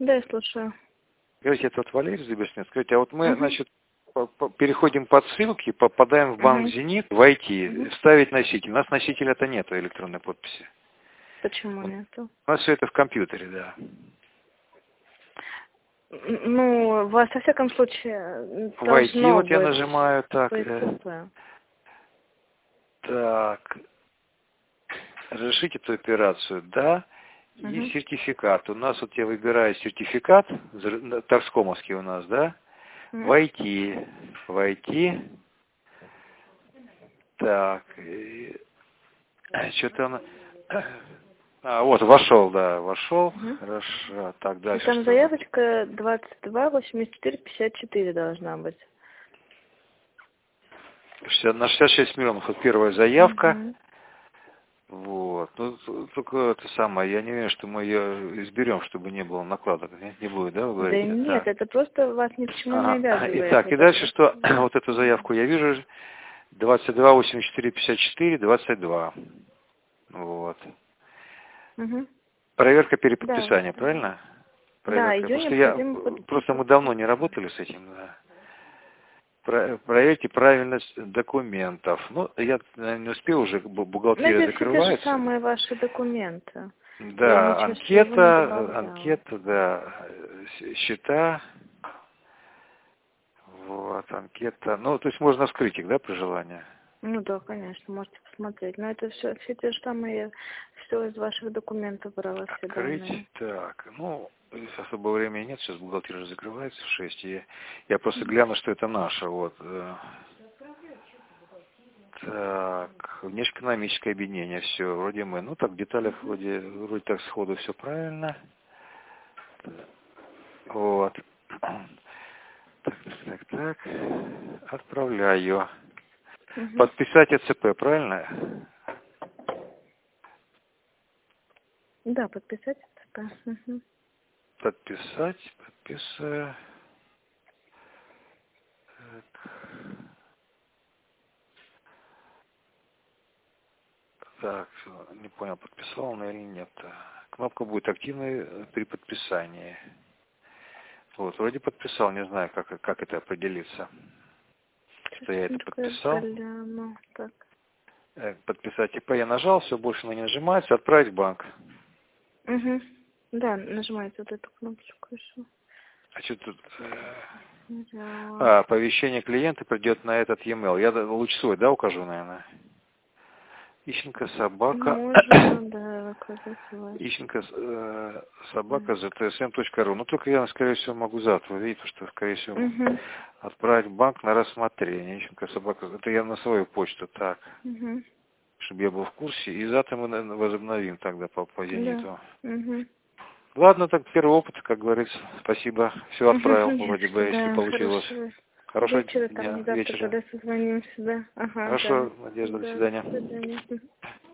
Да, я слушаю. Скажите, это вот Валерий Забешнец. Скажите, а вот мы, значит, переходим по ссылке, попадаем в банк «Зенит», войти, вставить носитель. У нас носителя-то нету электронной подписи. Почему нету? У нас все это в компьютере, да. Ну, у вас, во всяком случае, Войти, должно вот быть я нажимаю так. ПЦП. Так. Разрешите эту операцию, да. И сертификат. У нас вот я выбираю сертификат, торскомовский у нас, да. Войти. Так. Что-то он... вот, вошел, да, вошел. Хорошо. Так, дальше. Там заявочка 228454 должна быть. На 66 миллионов. Вот первая заявка. Вот. Ну, только это самое, я не уверен, что мы ее изберем, чтобы не было накладок. Не будет, да, вы говорите? Да нет, это просто вас ни к чему не обязывает. Итак, и дальше что? Вот эту заявку я вижу. 22 84 54 22. Вот. Проверка переподписания, правильно? Проверка. Да, ее просто мы давно не работали с этим, да. Проверьте правильность документов. Ну, я не успел уже, бухгалтерия закрывается. Это же самые ваши документы. Да, анкета, да, счета. Вот, анкета. Ну, то есть можно вскрыть их, да, при желании? Ну да, конечно, можете посмотреть. Но это все те же самые, все из ваших документов брала все данные. Так, ну, особого времени нет, сейчас бухгалтерия закрывается в 6, и я просто гляну, что это наше, вот. Так, внешнеэкономическое объединение, все, вроде мы, ну так, в деталях вроде так сходу все правильно. Вот. Так, отправляю. Подписать ЭЦП, правильно? Да, подписать ЭЦП. Подписываю. Так, не понял, подписал он или нет. Кнопка будет активной при подписании. Вот, вроде подписал, не знаю, как это определиться. Что я это подписал. Подписать ИП я нажал, все, больше она не нажимается. Отправить в банк. Да, нажимаете вот эту кнопочку еще. А что тут? Оповещение клиента придет на этот e-mail. Я лучше свой, да, укажу, наверное? Ищенко собака. Можно, да, указать свой. Ищенко собака ztsm.ru. Ну, только я, скорее всего, могу завтра увидеть, потому что, скорее всего, отправить в банк на рассмотрение. Ищенко собака. Это я на свою почту, так. Чтобы я был в курсе. И завтра мы возобновим тогда по «Зениту». Ладно, так первый опыт, как говорится. Спасибо. Все отправил, вроде бы, если получилось. Хорошего дня, вечера. Когда созвонимся, да. Хорошо, Надежда, до свидания. До свидания.